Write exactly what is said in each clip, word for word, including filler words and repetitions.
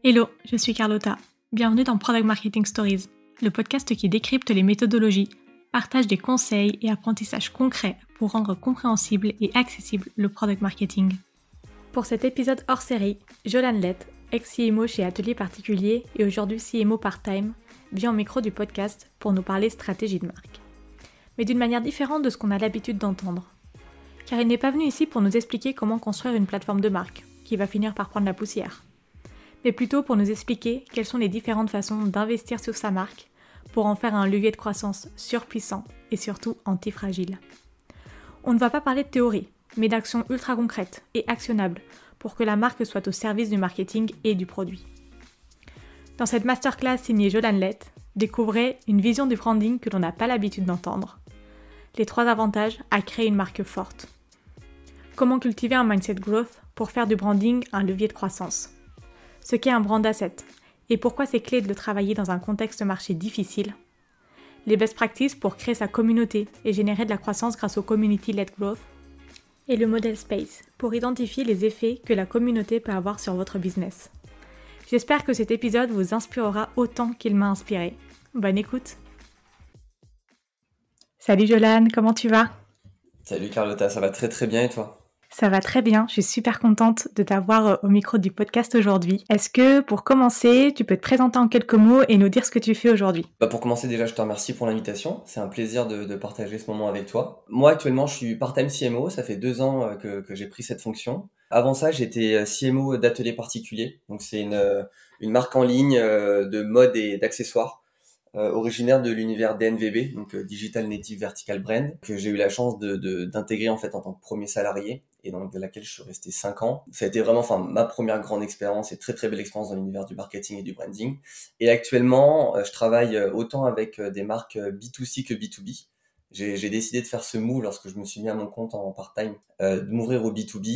Hello, je suis Carlotta. Bienvenue dans Product Marketing Stories, le podcast qui décrypte les méthodologies, partage des conseils et apprentissages concrets pour rendre compréhensible et accessible le product marketing. Pour cet épisode hors série, Jolane Lett, ex-C M O chez Atelier Particulier et aujourd'hui C M O part-time, vient au micro du podcast pour nous parler stratégie de marque. Mais d'une manière différente de ce qu'on a l'habitude d'entendre. Car il n'est pas venu ici pour nous expliquer comment construire une plateforme de marque, qui va finir par prendre la poussière. Mais plutôt pour nous expliquer quelles sont les différentes façons d'investir sur sa marque pour en faire un levier de croissance surpuissant et surtout antifragile. On ne va pas parler de théorie, mais d'actions ultra concrètes et actionnables pour que la marque soit au service du marketing et du produit. Dans cette masterclass signée Jolane Lett, découvrez une vision du branding que l'on n'a pas l'habitude d'entendre. Les trois avantages à créer une marque forte. Comment cultiver un mindset growth pour faire du branding un levier de croissance. Ce qu'est un brand asset et pourquoi c'est clé de le travailler dans un contexte marché difficile. Les best practices pour créer sa communauté et générer de la croissance grâce au community-led growth. Et le modèle space pour identifier les effets que la communauté peut avoir sur votre business. J'espère que cet épisode vous inspirera autant qu'il m'a inspiré. Bonne écoute. Salut Jolane, comment tu vas ? Salut Carlotta, ça va très très bien et toi ? Ça va très bien, je suis super contente de t'avoir au micro du podcast aujourd'hui. Est-ce que pour commencer, tu peux te présenter en quelques mots et nous dire ce que tu fais aujourd'hui ? Bah pour commencer déjà, je te remercie pour l'invitation. C'est un plaisir de, de partager ce moment avec toi. Moi actuellement, je suis part-time C M O, ça fait deux ans que, que j'ai pris cette fonction. Avant ça, j'étais C M O d'Atelier Particulier, donc c'est une, une marque en ligne de mode et d'accessoires. Euh, originaire de l'univers D N V B, donc euh, Digital Native Vertical Brand, que j'ai eu la chance de, de, d'intégrer en fait en tant que premier salarié et donc de laquelle je suis resté cinq ans. Ça a été vraiment, enfin, ma première grande expérience et très très belle expérience dans l'univers du marketing et du branding. Et actuellement, euh, je travaille autant avec euh, des marques B deux C que B deux B. J'ai, j'ai décidé de faire ce move lorsque je me suis mis à mon compte en part-time, euh, de m'ouvrir au B deux B.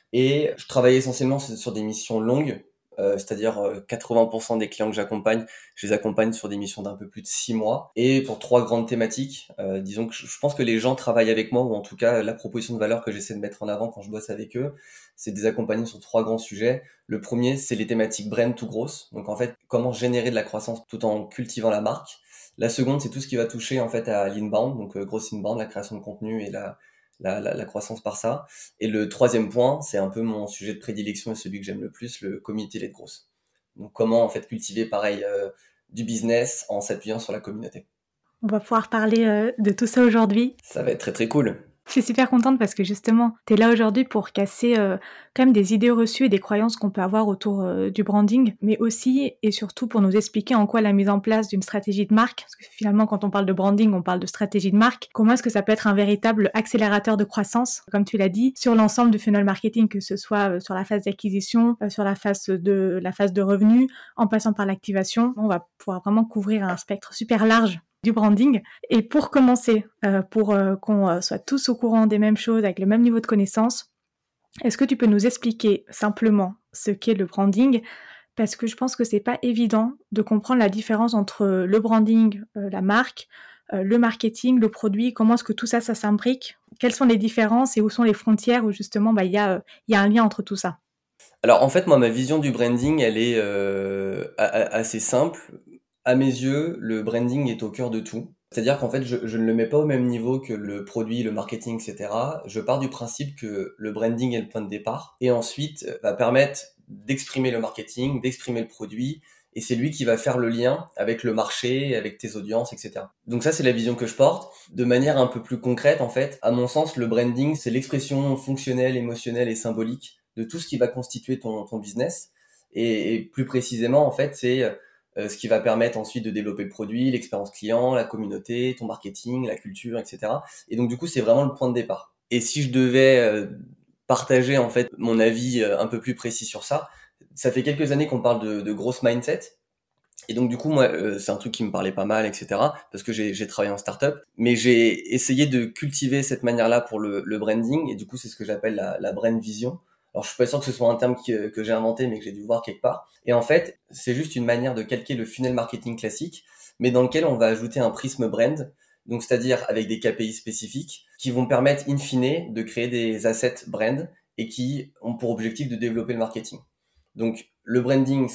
Et je travaille essentiellement sur, sur des missions longues. Euh, c'est-à-dire euh, quatre-vingts pour cent des clients que j'accompagne, je les accompagne sur des missions d'un peu plus de six mois. Et pour trois grandes thématiques, euh, disons que je, je pense que les gens travaillent avec moi, ou en tout cas la proposition de valeur que j'essaie de mettre en avant quand je bosse avec eux, c'est de les accompagner sur trois grands sujets. Le premier, c'est les thématiques brand tout grosses. Donc en fait, comment générer de la croissance tout en cultivant la marque. La seconde, c'est tout ce qui va toucher en fait à l'inbound, donc euh, grosse inbound, la création de contenu et la La, la, la croissance par ça. Et le troisième point, c'est un peu mon sujet de prédilection et celui que j'aime le plus, le community-led growth. Donc comment en fait cultiver pareil euh, du business en s'appuyant sur la communauté. On va pouvoir parler euh, de tout ça aujourd'hui. Ça va être très très cool. Je suis super contente parce que justement, tu es là aujourd'hui pour casser euh, quand même des idées reçues et des croyances qu'on peut avoir autour euh, du branding, mais aussi et surtout pour nous expliquer en quoi la mise en place d'une stratégie de marque, parce que finalement quand on parle de branding, on parle de stratégie de marque, comment est-ce que ça peut être un véritable accélérateur de croissance, comme tu l'as dit, sur l'ensemble du funnel marketing, que ce soit euh, sur la phase d'acquisition, euh, sur la phase de la phase de revenu, en passant par l'activation. On va pouvoir vraiment couvrir un spectre super large du branding. Et pour commencer, euh, pour euh, qu'on euh, soit tous au courant des mêmes choses, avec le même niveau de connaissance, est-ce que tu peux nous expliquer simplement ce qu'est le branding ? Parce que je pense que c'est pas évident de comprendre la différence entre le branding, euh, la marque, euh, le marketing, le produit, comment est-ce que tout ça, ça s'imbrique ? Quelles sont les différences et où sont les frontières où justement bah, y a, euh, y a un lien entre tout ça ? Alors en fait, moi, ma vision du branding, elle est euh, a- a- assez simple. À mes yeux, le branding est au cœur de tout. C'est-à-dire qu'en fait, je, je ne le mets pas au même niveau que le produit, le marketing, et cetera. Je pars du principe que le branding est le point de départ et ensuite va permettre d'exprimer le marketing, d'exprimer le produit, et c'est lui qui va faire le lien avec le marché, avec tes audiences, et cetera. Donc ça, c'est la vision que je porte. De manière un peu plus concrète, en fait, à mon sens, le branding, c'est l'expression fonctionnelle, émotionnelle et symbolique de tout ce qui va constituer ton, ton business. Et, et plus précisément, en fait, c'est euh, ce qui va permettre ensuite de développer le produit, l'expérience client, la communauté, ton marketing, la culture, et cetera. Et donc, du coup, c'est vraiment le point de départ. Et si je devais euh, partager, en fait, mon avis euh, un peu plus précis sur ça, ça fait quelques années qu'on parle de, de grosse mindset. Et donc, du coup, moi, euh, c'est un truc qui me parlait pas mal, et cetera. Parce que j'ai, j'ai travaillé en startup. Mais j'ai essayé de cultiver cette manière-là pour le, le branding. Et du coup, c'est ce que j'appelle la, la brand vision. Alors, je suis pas sûr que ce soit un terme que, que j'ai inventé, mais que j'ai dû voir quelque part. Et en fait, c'est juste une manière de calquer le funnel marketing classique, mais dans lequel on va ajouter un prisme brand. Donc, c'est-à-dire avec des K P I spécifiques qui vont permettre, in fine, de créer des assets brand et qui ont pour objectif de développer le marketing. Donc, le branding, c'est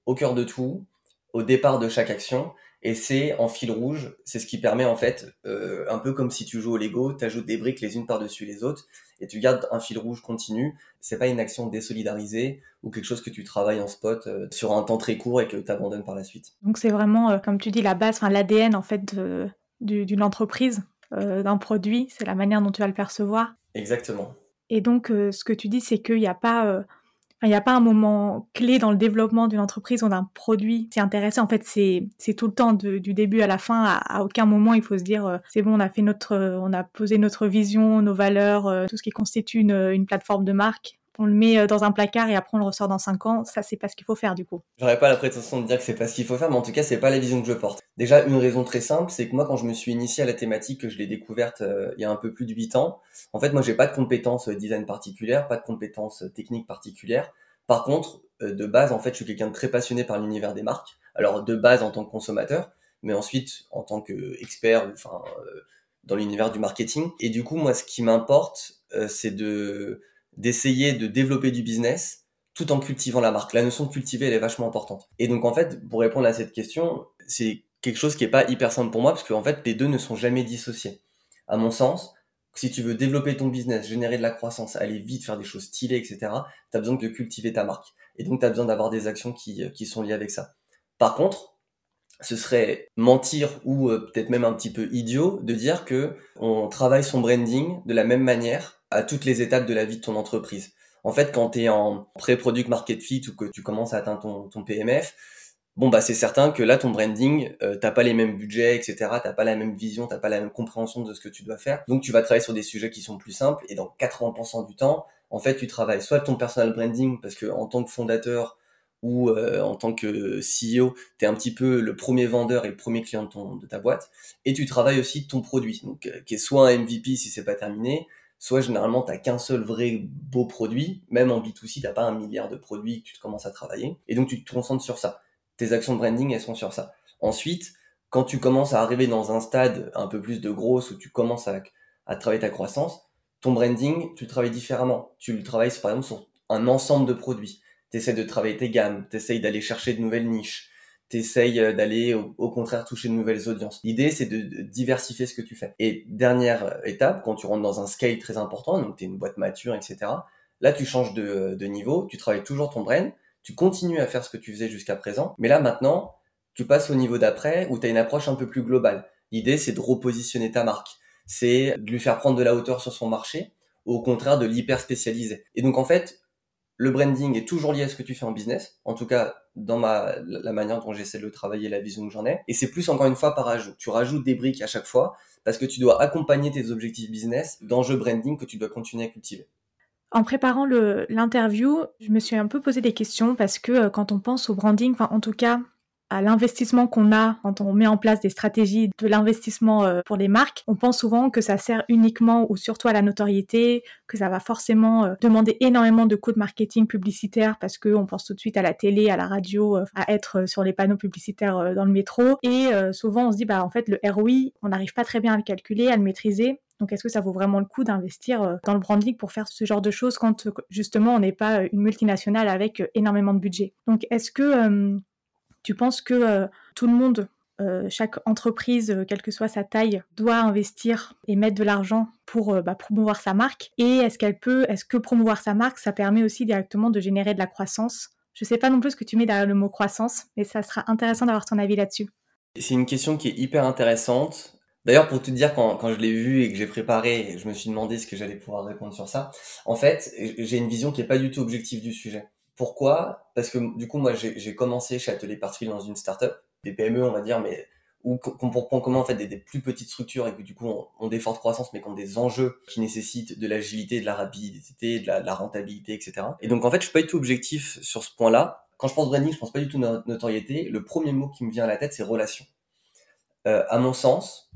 au cœur de tout, au départ de chaque action. Et c'est en fil rouge, c'est ce qui permet en fait, euh, un peu comme si tu joues au Lego, tu ajoutes des briques les unes par-dessus les autres et tu gardes un fil rouge continu. C'est pas une action désolidarisée ou quelque chose que tu travailles en spot euh, sur un temps très court et que tu abandonnes par la suite. Donc c'est vraiment, euh, comme tu dis, la base, enfin l'A D N en fait de- du- d'une entreprise, euh, d'un produit, c'est la manière dont tu vas le percevoir. Exactement. Et donc euh, ce que tu dis, c'est qu'il n'y a pas... euh, Enfin, il n'y a pas un moment clé dans le développement d'une entreprise ou d'un produit. C'est intéressant. En fait, c'est, c'est tout le temps de, du début à la fin. À, à aucun moment, il faut se dire, euh, c'est bon, on a fait notre, euh, on a posé notre vision, nos valeurs, euh, tout ce qui constitue une, une plateforme de marque. On le met euh, dans un placard et après on le ressort dans cinq ans. Ça, c'est pas ce qu'il faut faire, du coup. J'aurais pas la prétention de dire que c'est pas ce qu'il faut faire, mais en tout cas, c'est pas la vision que je porte. Déjà, une raison très simple, c'est que moi, quand je me suis initié à la thématique, que je l'ai découverte euh, il y a un peu plus de huit ans, en fait, moi, j'ai pas de compétences euh, design particulières, pas de compétences euh, techniques particulières. Par contre, euh, de base, en fait, je suis quelqu'un de très passionné par l'univers des marques. Alors, de base, en tant que consommateur, mais ensuite, en tant qu'expert, ou enfin, euh, dans l'univers du marketing. Et du coup, moi, ce qui m'importe, euh, c'est de d'essayer de développer du business tout en cultivant la marque. La notion de cultiver, elle est vachement importante. Et donc, en fait, pour répondre à cette question, c'est quelque chose qui est pas hyper simple pour moi, parce qu'en fait, les deux ne sont jamais dissociés. À mon sens, si tu veux développer ton business, générer de la croissance, aller vite, faire des choses stylées, et cetera, tu as besoin de cultiver ta marque. Et donc, tu as besoin d'avoir des actions qui, qui sont liées avec ça. Par contre, ce serait mentir ou euh, peut-être même un petit peu idiot de dire que on travaille son branding de la même manière à toutes les étapes de la vie de ton entreprise. En fait, quand tu es en pré-product market fit ou que tu commences à atteindre ton, ton P M F, bon bah c'est certain que là ton branding, euh, t'as pas les mêmes budgets, et cetera. T'as pas la même vision, t'as pas la même compréhension de ce que tu dois faire. Donc tu vas travailler sur des sujets qui sont plus simples et dans quatre-vingts pour cent du temps, en fait, tu travailles soit ton personal branding parce que en tant que fondateur ou euh, en tant que C E O, tu es un petit peu le premier vendeur et le premier client de, ton, de ta boîte, et tu travailles aussi ton produit, donc euh, qui est soit un M V P si c'est pas terminé, soit généralement t'as qu'un seul vrai beau produit, même en B deux C, t'as pas un milliard de produits que tu commences à travailler, et donc tu te concentres sur ça. Tes actions de branding, elles sont sur ça. Ensuite, quand tu commences à arriver dans un stade un peu plus de grosse, où tu commences à, à travailler ta croissance, ton branding, tu le travailles différemment. Tu le travailles par exemple sur un ensemble de produits. T'essayes de travailler tes gammes, t'essayes d'aller chercher de nouvelles niches, t'essayes d'aller au, au contraire toucher de nouvelles audiences. L'idée, c'est de, de diversifier ce que tu fais. Et dernière étape, quand tu rentres dans un scale très important, donc t'es une boîte mature, et cetera, là, tu changes de, de niveau, tu travailles toujours ton brand, tu continues à faire ce que tu faisais jusqu'à présent, mais là, maintenant, tu passes au niveau d'après où tu as une approche un peu plus globale. L'idée, c'est de repositionner ta marque, c'est de lui faire prendre de la hauteur sur son marché, ou au contraire de l'hyper spécialiser. Et donc, en fait, le branding est toujours lié à ce que tu fais en business, en tout cas dans ma, la manière dont j'essaie de le travailler, la vision que j'en ai. Et c'est plus encore une fois par ajout. Tu rajoutes des briques à chaque fois parce que tu dois accompagner tes objectifs business d'enjeux branding que tu dois continuer à cultiver. En préparant le, l'interview, je me suis un peu posé des questions parce que euh, quand on pense au branding, enfin en tout cas à l'investissement qu'on a quand on met en place des stratégies de l'investissement euh, pour les marques, on pense souvent que ça sert uniquement ou surtout à la notoriété, que ça va forcément euh, demander énormément de coûts de marketing publicitaire parce qu'on pense tout de suite à la télé, à la radio, euh, à être sur les panneaux publicitaires euh, dans le métro. Et euh, souvent on se dit, bah en fait le R O I, on n'arrive pas très bien à le calculer, à le maîtriser. Donc, est-ce que ça vaut vraiment le coup d'investir dans le branding pour faire ce genre de choses quand, justement, on n'est pas une multinationale avec énormément de budget? Donc, est-ce que euh, tu penses que euh, tout le monde, euh, chaque entreprise, euh, quelle que soit sa taille, doit investir et mettre de l'argent pour euh, bah, promouvoir sa marque? Et est-ce qu'elle peut, est-ce que promouvoir sa marque, ça permet aussi directement de générer de la croissance? Je ne sais pas non plus ce que tu mets derrière le mot croissance, mais ça sera intéressant d'avoir ton avis là-dessus. C'est une question qui est hyper intéressante. D'ailleurs, pour te dire, quand, quand je l'ai vu et que j'ai préparé, je me suis demandé ce que j'allais pouvoir répondre sur ça. En fait, j'ai une vision qui est pas du tout objective du sujet. Pourquoi? Parce que du coup, moi, j'ai j'ai commencé chez Atelier Particulier dans une startup, des P M E, on va dire, mais où qu'on prend comment en fait des, des plus petites structures et que du coup ont, ont des fortes croissances, mais qui ont des enjeux qui nécessitent de l'agilité, de la rapidité, de la, de la rentabilité, et cetera. Et donc en fait, je suis pas du tout objectif sur ce point-là. Quand je pense branding, je pense pas du tout no- notoriété. Le premier mot qui me vient à la tête, c'est relation. Euh, à mon sens,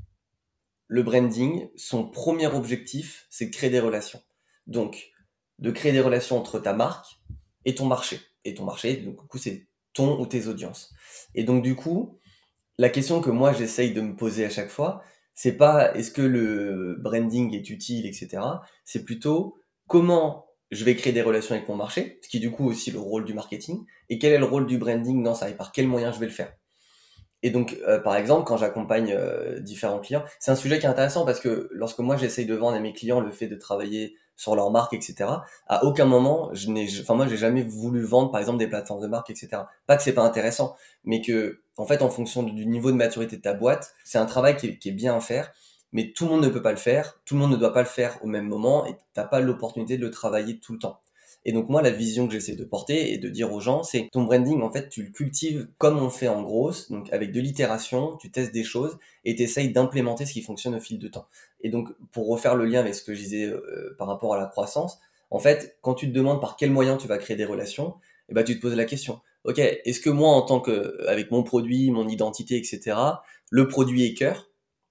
le branding, son premier objectif, c'est de créer des relations. Donc, de créer des relations entre ta marque et ton marché. Et ton marché, donc, du coup, c'est ton ou tes audiences. Et donc, du coup, la question que moi, j'essaye de me poser à chaque fois, c'est pas est-ce que le branding est utile, et cetera. C'est plutôt comment je vais créer des relations avec mon marché, ce qui est du coup aussi le rôle du marketing, et quel est le rôle du branding dans ça, et par quels moyens je vais le faire. Et donc, euh, par exemple, quand j'accompagne euh, différents clients, c'est un sujet qui est intéressant parce que lorsque moi j'essaye de vendre à mes clients le fait de travailler sur leur marque, et cetera, à aucun moment, je n'ai, enfin moi j'ai jamais voulu vendre par exemple des plateformes de marque, et cetera. Pas que c'est pas intéressant, mais que en fait en fonction du niveau de maturité de ta boîte, c'est un travail qui est, qui est bien à faire, mais tout le monde ne peut pas le faire, tout le monde ne doit pas le faire au même moment, et t'as pas l'opportunité de le travailler tout le temps. Et donc moi, la vision que j'essaie de porter et de dire aux gens, c'est ton branding, en fait, tu le cultives comme on fait en grosse, donc avec de l'itération, tu testes des choses et tu essayes d'implémenter ce qui fonctionne au fil de temps. Et donc, pour refaire le lien avec ce que je disais euh, par rapport à la croissance, en fait, quand tu te demandes par quels moyens tu vas créer des relations, eh ben, tu te poses la question, ok, est-ce que moi, en tant que, avec mon produit, mon identité, et cetera, le produit est cœur,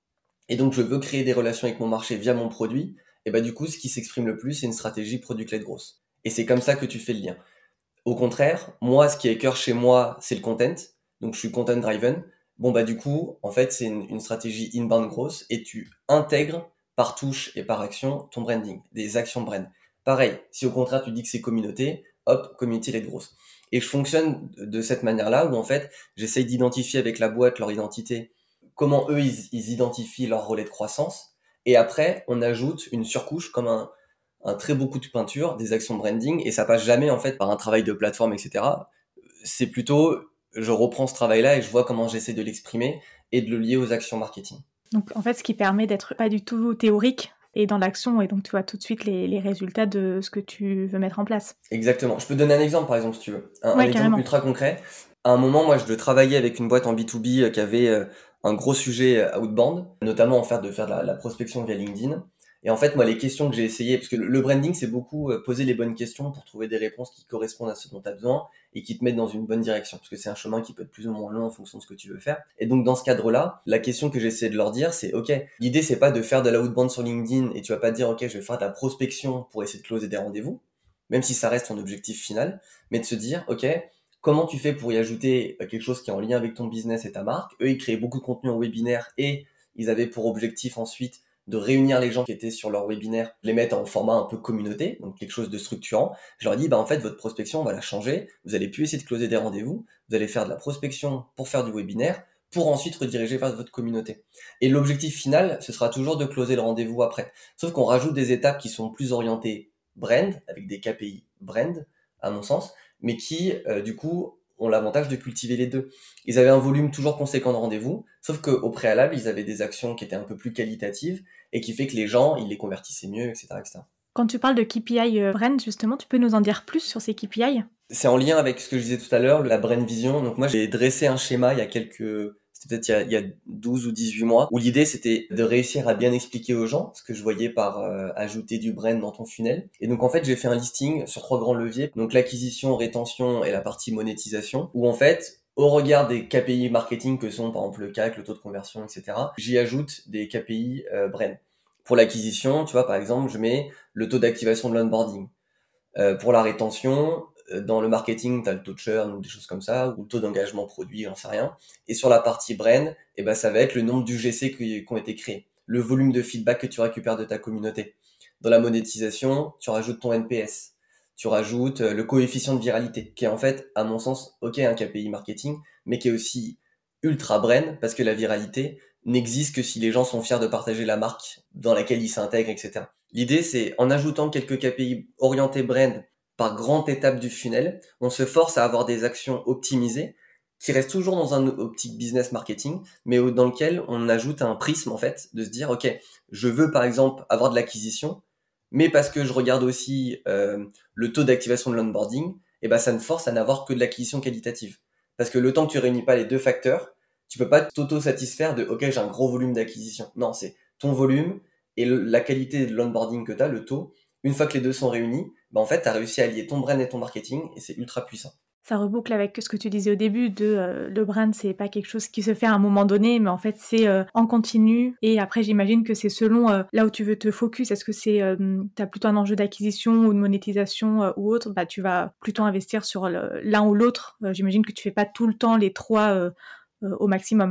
et donc je veux créer des relations avec mon marché via mon produit, et bah du coup, ce qui s'exprime le plus, c'est une stratégie product-led grosse. Et c'est comme ça que tu fais le lien. Au contraire, moi, ce qui est cœur chez moi, c'est le content. Donc, je suis content driven. Bon, bah, du coup, en fait, c'est une, une stratégie inbound grosse et tu intègres par touche et par action ton branding, des actions brand. Pareil, si au contraire, tu dis que c'est communauté, hop, community led grosse. Et je fonctionne de cette manière-là où, en fait, j'essaye d'identifier avec la boîte leur identité, comment eux, ils, ils identifient leur relais de croissance. Et après, on ajoute une surcouche comme un, un très beau coup de peinture, des actions branding, et ça passe jamais en fait par un travail de plateforme, et cetera. C'est plutôt, je reprends ce travail-là et je vois comment j'essaie de l'exprimer et de le lier aux actions marketing. Donc en fait, ce qui permet d'être pas du tout théorique et dans l'action, et donc tu vois tout de suite les, les résultats de ce que tu veux mettre en place. Exactement. Je peux te donner un exemple par exemple si tu veux. Un, Ouais, un exemple carrément. ultra concret. À un moment, moi, je travaillais avec une boîte en B deux B euh, qui avait euh, un gros sujet euh, outbound, notamment en fait de faire de la, la prospection via LinkedIn. Et en fait, moi, les questions que j'ai essayé, parce que le, le branding, c'est beaucoup euh, poser les bonnes questions pour trouver des réponses qui correspondent à ce dont tu as besoin et qui te mettent dans une bonne direction, parce que c'est un chemin qui peut être plus ou moins long en fonction de ce que tu veux faire. Et donc, dans ce cadre-là, la question que j'essaie de leur dire, c'est, OK, l'idée, c'est pas de faire de la outbound sur LinkedIn et tu vas pas dire, OK, je vais faire de la prospection pour essayer de closer des rendez-vous, même si ça reste ton objectif final, mais de se dire, OK, comment tu fais pour y ajouter quelque chose qui est en lien avec ton business et ta marque. Eux, ils créaient beaucoup de contenu en webinaire et ils avaient pour objectif ensuite de réunir les gens qui étaient sur leur webinaire, les mettre en format un peu communauté, donc quelque chose de structurant. Je leur dis, bah en fait, votre prospection, on va la changer. Vous allez plus essayer de closer des rendez-vous. Vous allez faire de la prospection pour faire du webinaire, pour ensuite rediriger vers votre communauté. Et l'objectif final, ce sera toujours de closer le rendez-vous après. Sauf qu'on rajoute des étapes qui sont plus orientées brand, avec des K P I brand, à mon sens, mais qui, euh, du coup, ont l'avantage de cultiver les deux. Ils avaient un volume toujours conséquent de rendez-vous, sauf qu'au préalable, ils avaient des actions qui étaient un peu plus qualitatives et qui fait que les gens, ils les convertissaient mieux, et cetera, et cetera. Quand tu parles de K P I euh, brand, justement, tu peux nous en dire plus sur ces K P I ? C'est en lien avec ce que je disais tout à l'heure, la brand vision. Donc moi, j'ai dressé un schéma il y a quelques... C'était peut-être il y, a, il y a douze ou dix-huit mois, où l'idée c'était de réussir à bien expliquer aux gens ce que je voyais par euh, ajouter du brand dans ton funnel. Et donc en fait, j'ai fait un listing sur trois grands leviers, donc l'acquisition, rétention et la partie monétisation, où en fait, au regard des K P I marketing que sont par exemple le C A C, le taux de conversion, et cetera, j'y ajoute des K P I euh, brand. Pour l'acquisition, tu vois, par exemple, je mets le taux d'activation de l'onboarding. Euh, pour la rétention, dans le marketing, tu as le taux de churn ou des choses comme ça, ou le taux d'engagement produit, j'en sais rien. Et sur la partie brand, eh ben, ça va être le nombre d'U G C qui, qui ont été créés, le volume de feedback que tu récupères de ta communauté. Dans la monétisation, tu rajoutes ton N P S, tu rajoutes le coefficient de viralité, qui est en fait, à mon sens, ok, un K P I marketing, mais qui est aussi ultra brand, parce que la viralité n'existe que si les gens sont fiers de partager la marque dans laquelle ils s'intègrent, et cetera. L'idée, c'est en ajoutant quelques K P I orientés brand par grande étape du funnel, on se force à avoir des actions optimisées qui restent toujours dans un optique business marketing, mais dans lequel on ajoute un prisme en fait, de se dire ok, je veux par exemple avoir de l'acquisition, mais parce que je regarde aussi euh, le taux d'activation de l'onboarding, et ben ça me force à n'avoir que de l'acquisition qualitative. Parce que le temps que tu réunis pas les deux facteurs, tu peux pas t'auto-satisfaire de ok, j'ai un gros volume d'acquisition. Non, c'est ton volume et le, la qualité de l'onboarding que tu as, le taux. Une fois que les deux sont réunis, bah en fait, tu as réussi à lier ton brand et ton marketing et c'est ultra puissant. Ça reboucle avec ce que tu disais au début de euh, le brand, c'est pas quelque chose qui se fait à un moment donné, mais en fait c'est euh, en continu. Et après j'imagine que c'est selon euh, là où tu veux te focus. Est-ce que c'est euh, t'as plutôt un enjeu d'acquisition ou de monétisation euh, ou autre, bah tu vas plutôt investir sur le, l'un ou l'autre. Euh, j'imagine que tu fais pas tout le temps les trois euh, euh, au maximum.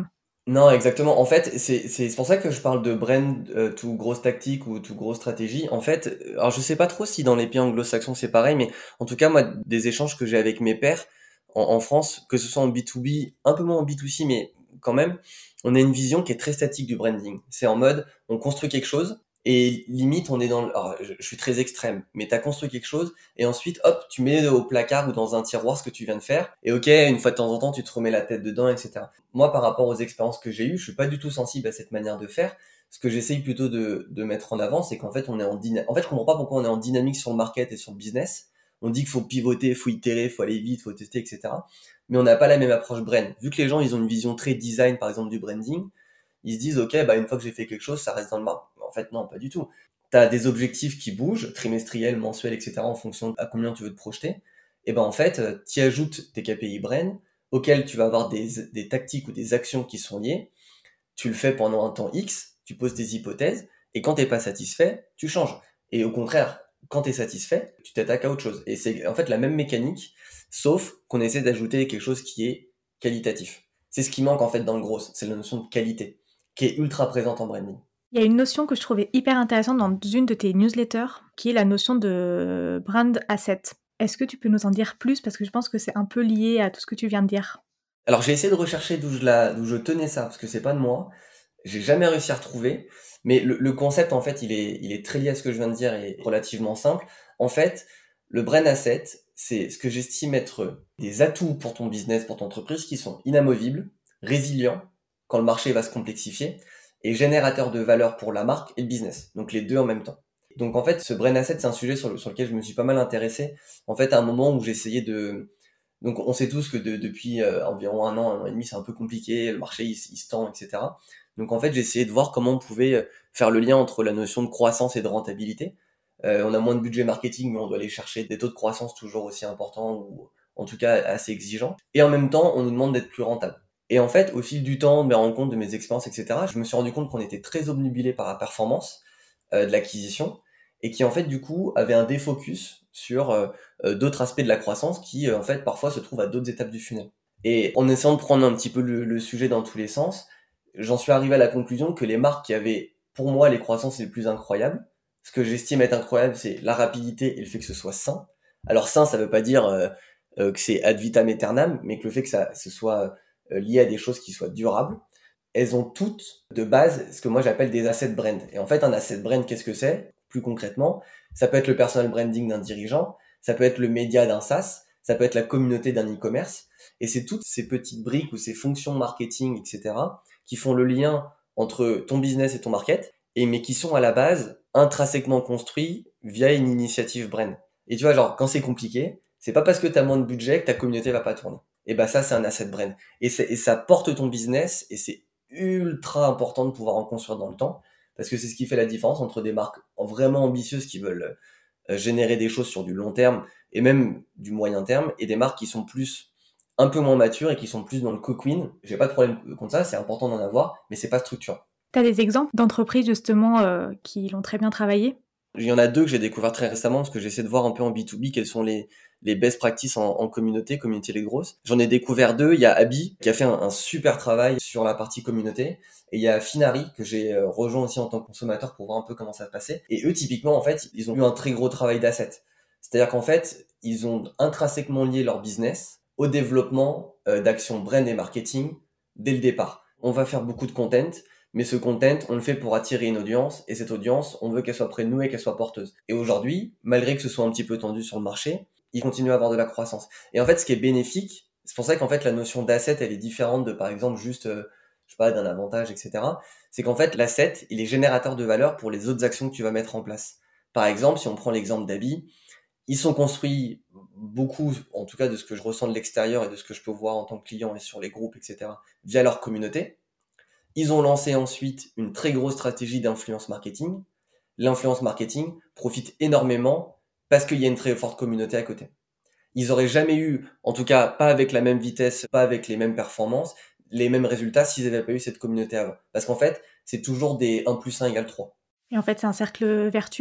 Non, exactement. En fait, c'est c'est c'est pour ça que je parle de brand euh, to grosse tactique ou to grosse stratégie. En fait, euh, alors je sais pas trop si dans les pays anglo-saxons c'est pareil, mais en tout cas moi des échanges que j'ai avec mes pairs en, en France, que ce soit en B deux B, un peu moins en B deux C, mais quand même, on a une vision qui est très statique du branding. C'est en mode on construit quelque chose et limite on est dans le, alors, je, je suis très extrême, mais t'as construit quelque chose et ensuite hop tu mets au placard ou dans un tiroir ce que tu viens de faire et ok une fois de temps en temps tu te remets la tête dedans, etc. Moi, par rapport aux expériences que j'ai eues, je suis pas du tout sensible à cette manière de faire. Ce que j'essaye plutôt de, de mettre en avant, c'est qu'en fait, on est en dyna... En fait, je comprends pas pourquoi on est en dynamique sur le market et sur le business. On dit qu'il faut pivoter, il faut itérer, il faut aller vite, il faut tester, et cetera. Mais on n'a pas la même approche brand. Vu que les gens, ils ont une vision très design, par exemple, du branding, ils se disent, OK, bah, une fois que j'ai fait quelque chose, ça reste dans le marbre. En fait, non, pas du tout. Tu as des objectifs qui bougent, trimestriels, mensuels, et cetera, en fonction à combien tu veux te projeter. Et ben, en fait, tu ajoutes tes K P I brand, auquel tu vas avoir des, des tactiques ou des actions qui sont liées, tu le fais pendant un temps X, tu poses tes hypothèses, et quand t'es pas satisfait, tu changes. Et au contraire, quand t'es satisfait, tu t'attaques à autre chose. Et c'est en fait la même mécanique, sauf qu'on essaie d'ajouter quelque chose qui est qualitatif. C'est ce qui manque en fait dans le gros, c'est la notion de qualité, qui est ultra présente en branding. Il y a une notion que je trouvais hyper intéressante dans une de tes newsletters, qui est la notion de brand asset. Est-ce que tu peux nous en dire plus? Parce que je pense que c'est un peu lié à tout ce que tu viens de dire. Alors j'ai essayé de rechercher d'où je, la, d'où je tenais ça, parce que c'est pas de moi. J'ai jamais réussi à retrouver. Mais le, le concept, en fait, il est, il est très lié à ce que je viens de dire et relativement simple. En fait, le brain asset, c'est ce que j'estime être des atouts pour ton business, pour ton entreprise, qui sont inamovibles, résilients, quand le marché va se complexifier, et générateurs de valeur pour la marque et le business. Donc les deux en même temps. Donc en fait, ce brain asset, c'est un sujet sur, le, sur lequel je me suis pas mal intéressé. En fait, à un moment où j'essayais de... Donc on sait tous que de, depuis euh, environ un an, un an et demi, c'est un peu compliqué, le marché il, il se tend, et cetera. Donc en fait, j'ai essayé de voir comment on pouvait faire le lien entre la notion de croissance et de rentabilité. Euh, on a moins de budget marketing, mais on doit aller chercher des taux de croissance toujours aussi importants ou en tout cas assez exigeants. Et en même temps, on nous demande d'être plus rentable. Et en fait, au fil du temps, de mes rencontres, de mes expériences, et cetera, je me suis rendu compte qu'on était très obnubilé par la performance euh, de l'acquisition et qui en fait du coup avait un défocus sur euh, euh, d'autres aspects de la croissance qui euh, en fait parfois se trouvent à d'autres étapes du funnel. Et en essayant de prendre un petit peu le, le sujet dans tous les sens, j'en suis arrivé à la conclusion que les marques qui avaient pour moi les croissances les plus incroyables, ce que j'estime être incroyable, c'est la rapidité et le fait que ce soit sain. Alors sain, ça veut pas dire euh, euh, que c'est ad vitam aeternam, mais que le fait que ça ce soit euh, lié à des choses qui soient durables. Elles ont toutes de base ce que moi j'appelle des assets brand. Et en fait, un asset brand, qu'est-ce que c'est? Plus concrètement, ça peut être le personal branding d'un dirigeant, ça peut être le média d'un SaaS, ça peut être la communauté d'un e-commerce. Et c'est toutes ces petites briques ou ces fonctions marketing, et cetera, qui font le lien entre ton business et ton market, et mais qui sont à la base intrinsèquement construits via une initiative brand. Et tu vois, genre, quand c'est compliqué, c'est pas parce que tu as moins de budget que ta communauté va pas tourner. Et bah ça, c'est un asset brand. Et, et ça porte ton business, et c'est ultra important de pouvoir en construire dans le temps, parce que c'est ce qui fait la différence entre des marques vraiment ambitieuses qui veulent euh, générer des choses sur du long terme, et même du moyen terme, et des marques qui sont plus un peu moins matures et qui sont plus dans le quick-win. J'ai pas de problème contre ça, c'est important d'en avoir, mais c'est pas structurant. T'as des exemples d'entreprises justement euh, qui l'ont très bien travaillé? Il y en a deux que j'ai découvert très récemment parce que j'essaie de voir un peu en B deux B quelles sont les, les best practices en, en communauté, communauté les grosses. J'en ai découvert deux. Il y a Abi qui a fait un, un super travail sur la partie communauté. Et il y a Finari que j'ai euh, rejoint aussi en tant que consommateur pour voir un peu comment ça se passait. Et eux, typiquement, en fait, ils ont eu un très gros travail d'assets. C'est-à-dire qu'en fait, ils ont intrinsèquement lié leur business au développement euh, d'actions brand et marketing dès le départ. On va faire beaucoup de content, mais ce content, on le fait pour attirer une audience, et cette audience, on veut qu'elle soit près de nous et qu'elle soit porteuse. Et aujourd'hui, malgré que ce soit un petit peu tendu sur le marché, ils continuent à avoir de la croissance. Et en fait, ce qui est bénéfique, c'est pour ça qu'en fait, la notion d'asset, elle est différente de, par exemple, juste, euh, je sais pas, d'un avantage, et cetera. C'est qu'en fait, l'asset, il est générateur de valeur pour les autres actions que tu vas mettre en place. Par exemple, si on prend l'exemple d'Abi, ils sont construits beaucoup, en tout cas de ce que je ressens de l'extérieur et de ce que je peux voir en tant que client et sur les groupes, et cetera, via leur communauté. Ils ont lancé ensuite une très grosse stratégie d'influence marketing. L'influence marketing profite énormément parce qu'il y a une très forte communauté à côté. Ils auraient jamais eu, en tout cas pas avec la même vitesse, pas avec les mêmes performances, les mêmes résultats s'ils n'avaient pas eu cette communauté avant. Parce qu'en fait, c'est toujours des un plus un égale trois. Et en fait, c'est un cercle vertueux.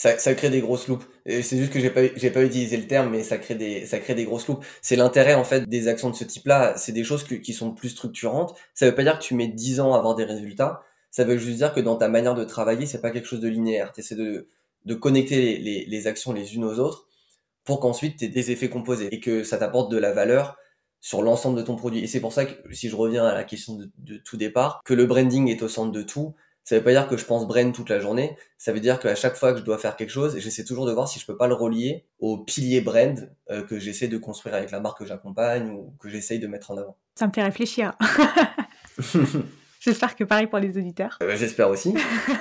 ça, ça crée des grosses loupes. Et c'est juste que j'ai pas, j'ai pas utilisé le terme, mais ça crée des, ça crée des grosses loupes. C'est l'intérêt, en fait, des actions de ce type-là. C'est des choses que- qui sont plus structurantes. Ça veut pas dire que tu mets dix ans à avoir des résultats. Ça veut juste dire que dans ta manière de travailler, c'est pas quelque chose de linéaire. T'essaies de, de connecter les, les, les actions les unes aux autres pour qu'ensuite tu aies des effets composés et que ça t'apporte de la valeur sur l'ensemble de ton produit. Et c'est pour ça que, si je reviens à la question de, de tout départ, que le branding est au centre de tout. Ça veut pas dire que je pense brand toute la journée. Ça veut dire qu'à chaque fois que je dois faire quelque chose, j'essaie toujours de voir si je peux pas le relier au pilier brand euh, que j'essaie de construire avec la marque que j'accompagne ou que j'essaye de mettre en avant. Ça me fait réfléchir. J'espère que pareil pour les auditeurs. Euh, j'espère aussi.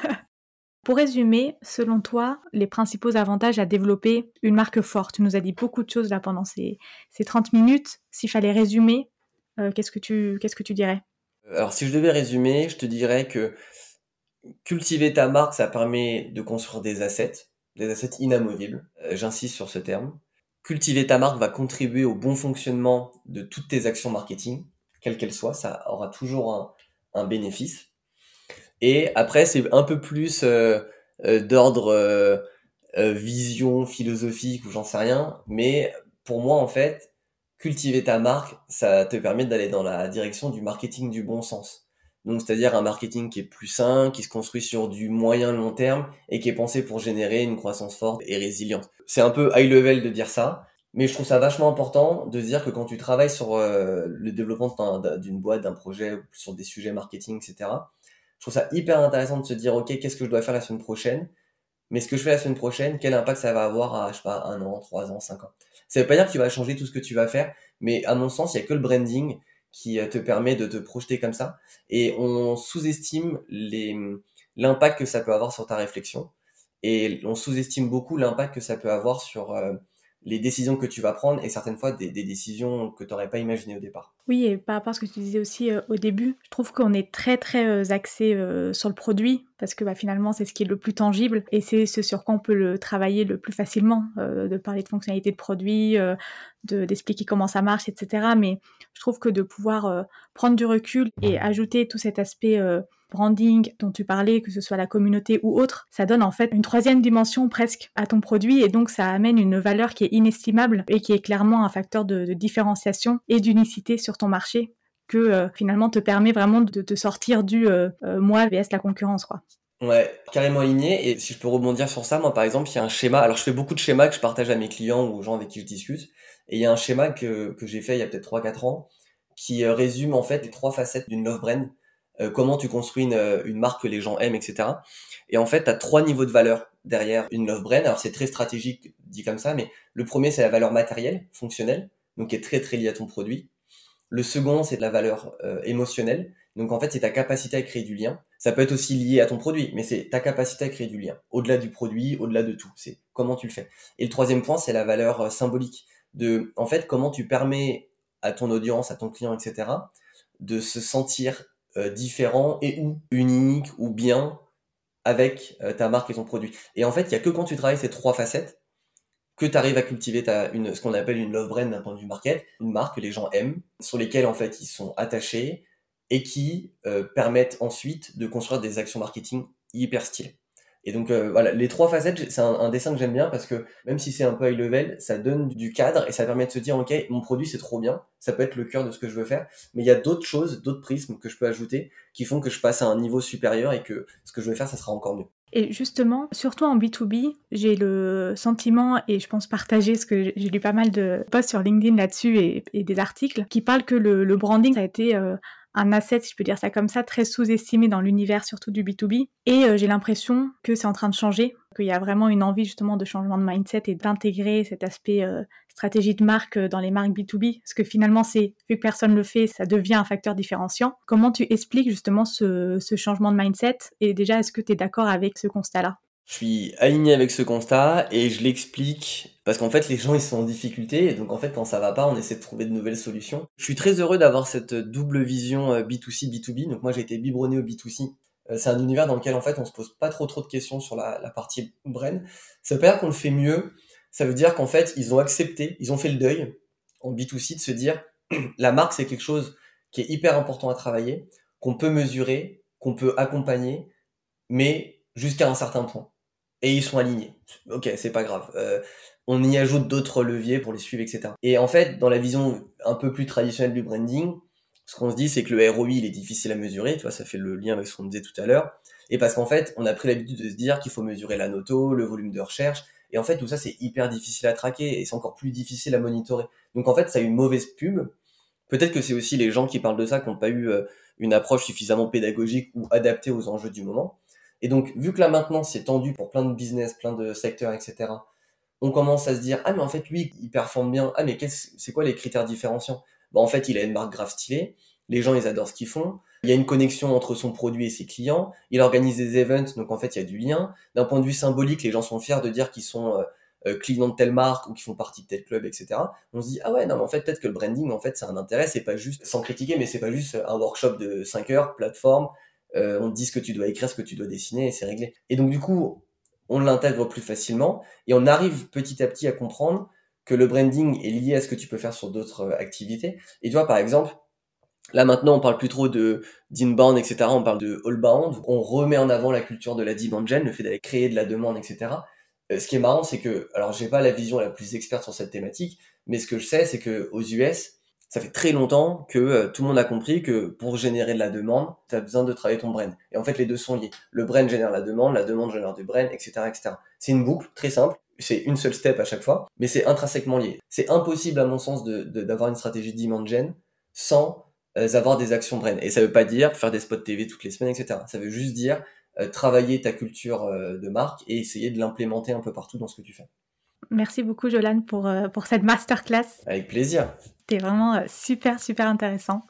Pour résumer, selon toi, les principaux avantages à développer une marque forte. Tu nous as dit beaucoup de choses là pendant ces, ces trente minutes. S'il fallait résumer, euh, qu'est-ce que tu, qu'est-ce que tu dirais? Alors si je devais résumer, je te dirais que cultiver ta marque, ça permet de construire des assets, des assets inamovibles. Euh, j'insiste sur ce terme. Cultiver ta marque va contribuer au bon fonctionnement de toutes tes actions marketing, quelles qu'elles soient, ça aura toujours un, un bénéfice. Et après, c'est un peu plus euh, euh, d'ordre euh, euh, vision philosophique ou j'en sais rien, mais pour moi, en fait, cultiver ta marque, ça te permet d'aller dans la direction du marketing du bon sens. Donc, c'est-à-dire un marketing qui est plus sain, qui se construit sur du moyen long terme et qui est pensé pour générer une croissance forte et résiliente. C'est un peu high level de dire ça, mais je trouve ça vachement important de se dire que quand tu travailles sur euh, le développement d'un- d'une boîte, d'un projet, sur des sujets marketing, et cetera, je trouve ça hyper intéressant de se dire, ok, qu'est-ce que je dois faire la semaine prochaine? Mais ce que je fais la semaine prochaine, quel impact ça va avoir à, je sais pas, un an, trois ans, cinq ans. Ça veut pas dire que tu vas changer tout ce que tu vas faire, mais à mon sens, il y a que le branding qui euh, te permet de te projeter comme ça. Et on sous-estime les, l'impact que ça peut avoir sur ta réflexion. Et on sous-estime beaucoup l'impact que ça peut avoir sur euh, les décisions que tu vas prendre et certaines fois des, des décisions que tu n'aurais pas imaginées au départ. Oui, et par rapport à ce que tu disais aussi euh, au début, je trouve qu'on est très très euh, axé euh, sur le produit parce que bah, finalement c'est ce qui est le plus tangible et c'est ce sur quoi on peut le travailler le plus facilement, euh, de parler de fonctionnalités de produit, euh, de, d'expliquer comment ça marche, et cetera. Mais je trouve que de pouvoir euh, prendre du recul et ajouter tout cet aspect euh, branding dont tu parlais, que ce soit la communauté ou autre, ça donne en fait une troisième dimension presque à ton produit et donc ça amène une valeur qui est inestimable et qui est clairement un facteur de, de différenciation et d'unicité sur ton marché que euh, finalement te permet vraiment de te sortir du euh, euh, moi vs la concurrence, quoi. Ouais, carrément aligné. Et si je peux rebondir sur ça, moi par exemple, il y a un schéma. Alors je fais beaucoup de schémas que je partage à mes clients ou aux gens avec qui je discute. Et il y a un schéma que, que j'ai fait il y a peut-être trois quatre ans qui euh, résume en fait les trois facettes d'une love brand. Euh, comment tu construis une, euh, une marque que les gens aiment, et cetera. Et en fait, tu as trois niveaux de valeur derrière une love brand. Alors c'est très stratégique dit comme ça, mais le premier c'est la valeur matérielle, fonctionnelle, donc qui est très très liée à ton produit. Le second, c'est de la valeur euh, émotionnelle. Donc en fait, c'est ta capacité à créer du lien. Ça peut être aussi lié à ton produit, mais c'est ta capacité à créer du lien. Au-delà du produit, au-delà de tout. C'est comment tu le fais. Et le troisième point, c'est la valeur euh, symbolique. De, en fait, comment tu permets à ton audience, à ton client, et cetera, de se sentir euh, différent et ou unique ou bien avec euh, ta marque et ton produit. Et en fait, il y a que quand tu travailles ces trois facettes que tu arrives à cultiver ta, une, ce qu'on appelle une love brand d'un point de vue market, une marque que les gens aiment, sur lesquelles en fait ils sont attachés et qui euh, permettent ensuite de construire des actions marketing hyper stylées. Et donc euh, voilà, les trois facettes, c'est un, un dessin que j'aime bien parce que même si c'est un peu high level, ça donne du cadre et ça permet de se dire ok, mon produit c'est trop bien, ça peut être le cœur de ce que je veux faire, mais il y a d'autres choses, d'autres prismes que je peux ajouter qui font que je passe à un niveau supérieur et que ce que je veux faire, ça sera encore mieux. Et justement, surtout en B deux B, j'ai le sentiment, et je pense partager, parce que j'ai lu pas mal de posts sur LinkedIn là-dessus et, et des articles, qui parlent que le, le branding ça a été euh, un asset, si je peux dire ça comme ça, très sous-estimé dans l'univers, surtout du B deux B. Et euh, j'ai l'impression que c'est en train de changer, qu'il y a vraiment une envie justement de changement de mindset et d'intégrer cet aspect euh, stratégie de marque dans les marques B deux B, parce que finalement, c'est, vu que personne le fait, ça devient un facteur différenciant. Comment tu expliques justement ce, ce changement de mindset? Et déjà, est-ce que tu es d'accord avec ce constat-là? Je suis aligné avec ce constat et je l'explique parce qu'en fait les gens ils sont en difficulté et donc en fait quand ça va pas on essaie de trouver de nouvelles solutions. Je suis très heureux d'avoir cette double vision euh, B deux C, B deux B, donc moi j'ai été biberonné au B deux C. Euh, c'est un univers dans lequel en fait on se pose pas trop trop de questions sur la, la partie brand. Ça veut pas dire qu'on le fait mieux, ça veut dire qu'en fait ils ont accepté, ils ont fait le deuil en B deux C de se dire la marque c'est quelque chose qui est hyper important à travailler, qu'on peut mesurer, qu'on peut accompagner, mais jusqu'à un certain point. et ils sont alignés. Ok, c'est pas grave. Euh, on y ajoute d'autres leviers pour les suivre, et cetera. Et en fait, dans la vision un peu plus traditionnelle du branding, ce qu'on se dit, c'est que le R O I, il est difficile à mesurer. Tu vois, ça fait le lien avec ce qu'on disait tout à l'heure. Et parce qu'en fait, on a pris l'habitude de se dire qu'il faut mesurer la noto, le volume de recherche. Et en fait, tout ça, c'est hyper difficile à traquer et c'est encore plus difficile à monitorer. Donc en fait, ça a une mauvaise pub. Peut-être que c'est aussi les gens qui parlent de ça qui n'ont pas eu euh, une approche suffisamment pédagogique ou adaptée aux enjeux du moment. Et donc, vu que là maintenant c'est tendu pour plein de business, plein de secteurs, et cetera, on commence à se dire ah mais en fait lui il performe bien, ah mais qu'est-ce, c'est quoi les critères différenciants? Bah en fait il a une marque grave stylée, les gens ils adorent ce qu'ils font, il y a une connexion entre son produit et ses clients, il organise des events donc en fait il y a du lien. D'un point de vue symbolique, les gens sont fiers de dire qu'ils sont euh, euh, clients de telle marque ou qu'ils font partie de tel club, et cetera. On se dit ah ouais non mais en fait peut-être que le branding en fait c'est un intérêt, c'est pas juste sans critiquer mais c'est pas juste un workshop de cinq heures, plateforme, euh, on te dit ce que tu dois écrire, ce que tu dois dessiner et c'est réglé. Et donc du coup on l'intègre plus facilement et on arrive petit à petit à comprendre que le branding est lié à ce que tu peux faire sur d'autres euh, activités. Et tu vois, par exemple, là maintenant, on parle plus trop de d'inbound, et cetera. On parle de allbound. On remet en avant la culture de la demand gen, le fait d'aller créer de la demande, et cetera. Euh, ce qui est marrant, c'est que, alors j'ai pas la vision la plus experte sur cette thématique, mais ce que je sais, c'est que aux U S, ça fait très longtemps que euh, tout le monde a compris que pour générer de la demande, tu as besoin de travailler ton brand. Et en fait, les deux sont liés. Le brand génère la demande, la demande génère du brand, et cetera, et cetera. C'est une boucle très simple. C'est une seule step à chaque fois, mais c'est intrinsèquement lié. C'est impossible, à mon sens, de, de, d'avoir une stratégie demand gen sans euh, avoir des actions brand. Et ça veut pas dire faire des spots T V toutes les semaines, et cetera. Ça veut juste dire euh, travailler ta culture euh, de marque et essayer de l'implémenter un peu partout dans ce que tu fais. Merci beaucoup, Jolane, pour, euh, pour cette masterclass. Avec plaisir. C'était vraiment euh, super, super intéressant.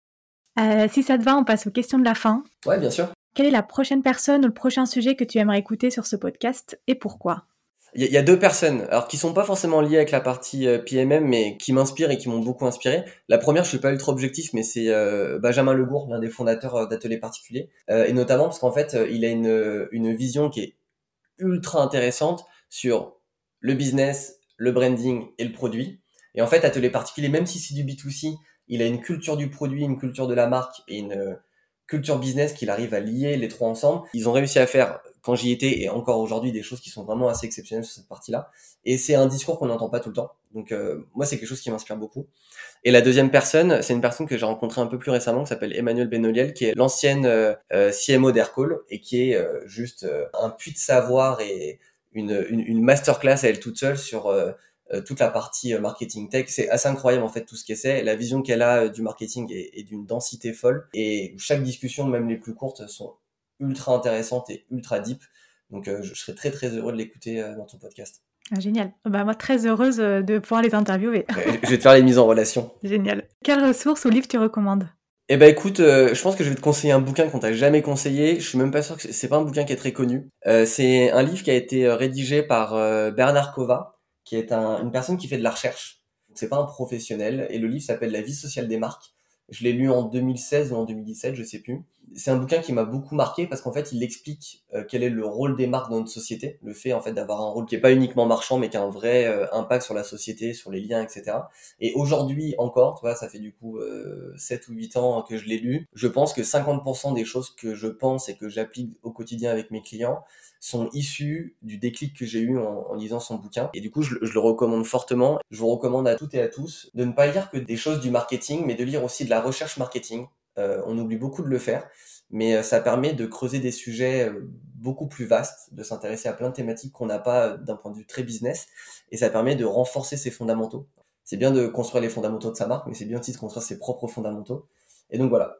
Euh, si ça te va, on passe aux questions de la fin. Ouais, bien sûr. Quelle est la prochaine personne ou le prochain sujet que tu aimerais écouter sur ce podcast et pourquoi? Il y, y, a deux personnes, alors qui sont pas forcément liées avec la partie euh, P M M, mais qui m'inspirent et qui m'ont beaucoup inspiré. La première, je suis pas ultra objectif, mais c'est euh, Benjamin Legourd, l'un des fondateurs euh, d'Atelier Particulier, euh, et notamment parce qu'en fait, euh, il a une, une vision qui est ultra intéressante sur le business, le branding et le produit. Et en fait, Atelier Particulier, même si c'est du B deux C, il a une culture du produit, une culture de la marque et une euh, culture business qu'il arrive à lier les trois ensemble. Ils ont réussi à faire, quand j'y étais et encore aujourd'hui, des choses qui sont vraiment assez exceptionnelles sur cette partie-là. Et c'est un discours qu'on n'entend pas tout le temps. Donc euh, moi, c'est quelque chose qui m'inspire beaucoup. Et la deuxième personne, c'est une personne que j'ai rencontrée un peu plus récemment, qui s'appelle Emmanuel Benoliel, qui est l'ancienne euh, C M O d'Aircall et qui est euh, juste euh, un puits de savoir et une, une, une masterclass à elle toute seule sur euh, euh, toute la partie euh, marketing tech. C'est assez incroyable en fait tout ce qu'elle sait. La vision qu'elle a euh, du marketing est, est d'une densité folle et chaque discussion, même les plus courtes, sont ultra intéressantes et ultra deep. Donc euh, je serais très très heureux de l'écouter euh, dans ton podcast. Ah, génial. Bah, moi, très heureuse de pouvoir les interviewer. Je vais te faire les mises en relation. Génial. Quelles ressources ou livres tu recommandes? Eh ben écoute, euh, je pense que je vais te conseiller un bouquin qu'on t'a jamais conseillé. Je suis même pas sûr que c'est, c'est pas un bouquin qui est très connu. Euh, c'est un livre qui a été euh, rédigé par euh, Bernard Kova, qui est un, une personne qui fait de la recherche. C'est pas un professionnel et le livre s'appelle La vie sociale des marques. Je l'ai lu en deux mille seize ou en deux mille dix-sept, je sais plus. C'est un bouquin qui m'a beaucoup marqué parce qu'en fait, il explique euh, quel est le rôle des marques dans notre société, le fait en fait d'avoir un rôle qui est pas uniquement marchand mais qui a un vrai euh, impact sur la société, sur les liens, et cetera. Et aujourd'hui encore, tu vois, ça fait du coup euh, sept ou huit ans que je l'ai lu. Je pense que cinquante pour cent des choses que je pense et que j'applique au quotidien avec mes clients sont issues du déclic que j'ai eu en, en lisant son bouquin. Et du coup, je, je le recommande fortement. Je vous recommande à toutes et à tous de ne pas lire que des choses du marketing, mais de lire aussi de la recherche marketing. Euh, on oublie beaucoup de le faire, mais euh, ça permet de creuser des sujets euh, beaucoup plus vastes, de s'intéresser à plein de thématiques qu'on n'a pas euh, d'un point de vue très business, et ça permet de renforcer ses fondamentaux. C'est bien de construire les fondamentaux de sa marque, mais c'est bien aussi de construire ses propres fondamentaux. Et donc voilà.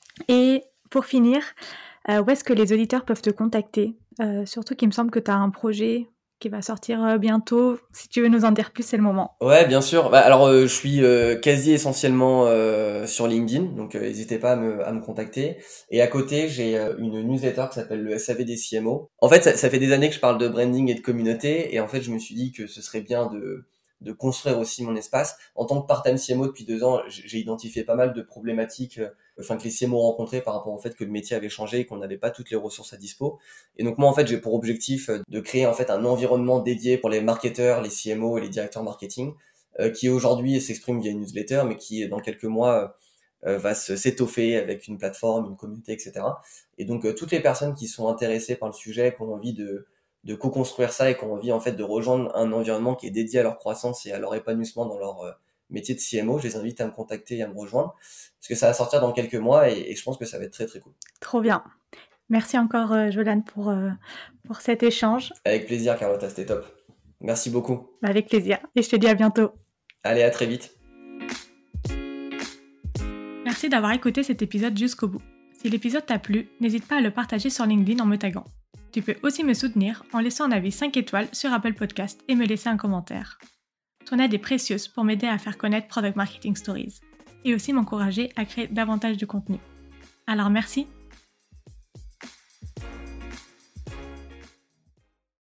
Et pour finir, euh, où est-ce que les auditeurs peuvent te contacter? euh, Surtout qu'il me semble que tu as un projet qui va sortir euh, bientôt. Si tu veux nous en dire plus, c'est le moment. Ouais, bien sûr. Bah, alors, euh, je suis euh, quasi essentiellement euh, sur LinkedIn, donc euh, n'hésitez pas à me, à me contacter. Et à côté, j'ai euh, une newsletter qui s'appelle le S A V des C M O. En fait, ça, ça fait des années que je parle de branding et de communauté, et en fait, je me suis dit que ce serait bien de de construire aussi mon espace. En tant que part-time C M O depuis deux ans, j'ai j'ai identifié pas mal de problématiques, euh, enfin que les C M O rencontraient par rapport au fait que le métier avait changé et qu'on n'avait pas toutes les ressources à dispo. Et donc moi, en fait, j'ai pour objectif euh, de créer en fait un environnement dédié pour les marketeurs, les C M O et les directeurs marketing, euh, qui aujourd'hui s'exprime via une newsletter, mais qui dans quelques mois euh, va se s'étoffer avec une plateforme, une communauté, et cetera. Et donc euh, toutes les personnes qui sont intéressées par le sujet, qui ont envie de de co-construire ça et qui ont envie en fait de rejoindre un environnement qui est dédié à leur croissance et à leur épanouissement dans leur euh, métier de C M O, je les invite à me contacter et à me rejoindre parce que ça va sortir dans quelques mois et, et je pense que ça va être très très cool. Trop bien. Merci encore, euh, Jolane, pour, euh, pour cet échange. Avec plaisir, Carlotta, c'était top. Merci beaucoup. Avec plaisir. Et je te dis à bientôt. Allez, à très vite. Merci d'avoir écouté cet épisode jusqu'au bout. Si l'épisode t'a plu, n'hésite pas à le partager sur LinkedIn en me taguant. Tu peux aussi me soutenir en laissant un avis cinq étoiles sur Apple Podcast et me laisser un commentaire. Ton aide est précieuse pour m'aider à faire connaître Product Marketing Stories et aussi m'encourager à créer davantage de contenu. Alors merci